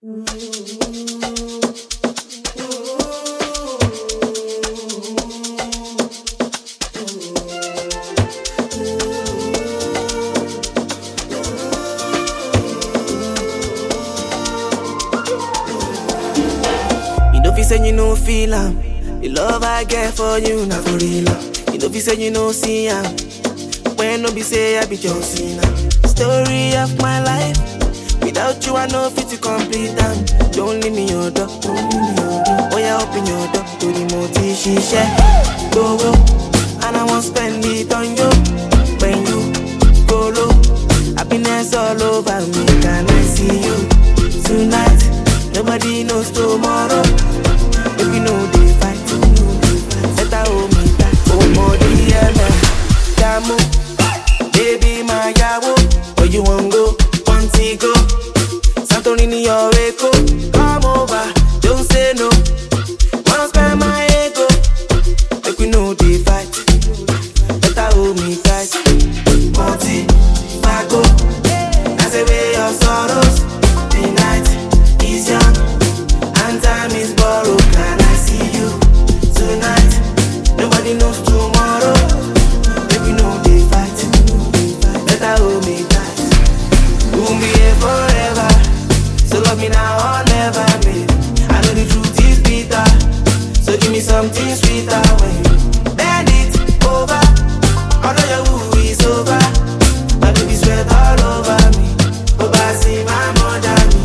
You know if you say you no feel am, the love I get for you na for real. You know if you say you no see am, when no be say I be just seen am. Story of my life, without you I no fit to complete am. Don't leave me your door, don't leave me your door. Oh yeah, open your door to the multi she share. Go go, and I won't spend it on you. When you go low, happiness all over me. Can I see you tonight? Nobody knows tomorrow. If you know they fight, better hold me tight. Oh, more the Jamu, baby, my yawo. Where you want go? Want to go? Santorini, your echo. Come over, don't say no. Wanna spend my ego? If you know they fight, better hold me tight. Monty, Fago, that's away your sorrows. The night is young and time is borrowed. Can I see you tonight? Nobody knows tomorrow. If you know they fight, better hold me tight. We'll be here forever, so love me now or never, babe. I know the truth is bitter, so give me something sweeter. When you bend it over, all of your woo is over. My baby sweat all over me. Oh, I see my mother me.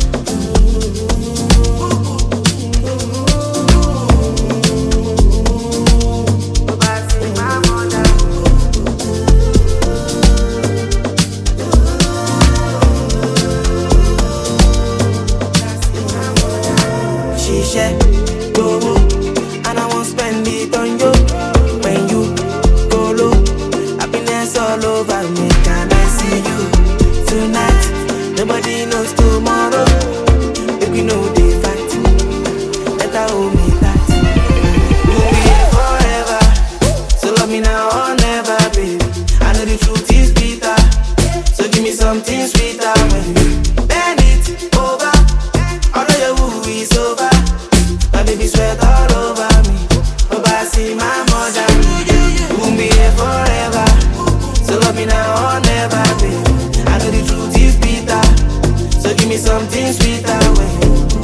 Oh, I see my mother. She share, go, and I won't spend it on you. When you go low, happiness all over me. Can I see you tonight? Nobody knows tomorrow. If you know they fight, better hold me tight. We'll be here forever, so love me now or never, baby. I know the truth is bitter, so give me something sweeter. When you bend it over, all of your woo is over. My baby sweat all over me. Oh, I see my mother. We'll be here forever, so love me now or never, baby. I know the truth is bitter, so give me something sweeter. When